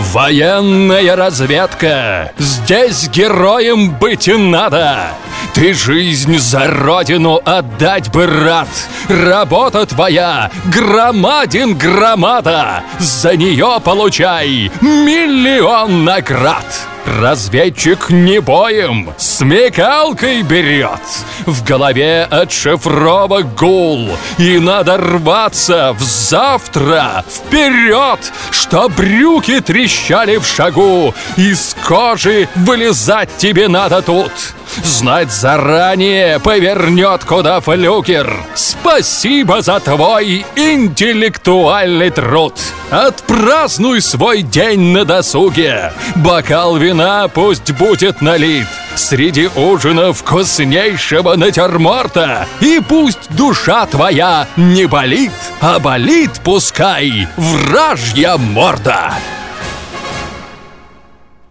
Военная разведка. Здесь героем быть и надо. Ты жизнь за родину отдать бы рад. Работа твоя громаден громада. За нее получай 1 000 000 наград. Разведчик не боем, смекалкой берет. В голове отшифровок гул, и надо рваться в завтра вперед, что брюки трещали в шагу. Из кожи вылезать тебе надо тут. Знать заранее, повернет куда флюгер. Спасибо за твой интеллектуальный труд. Отпразднуй свой день на досуге. Бокал вина пусть будет налит. Среди ужина вкуснейшего натюрморта. И пусть душа твоя не болит, а болит пускай вражья морда.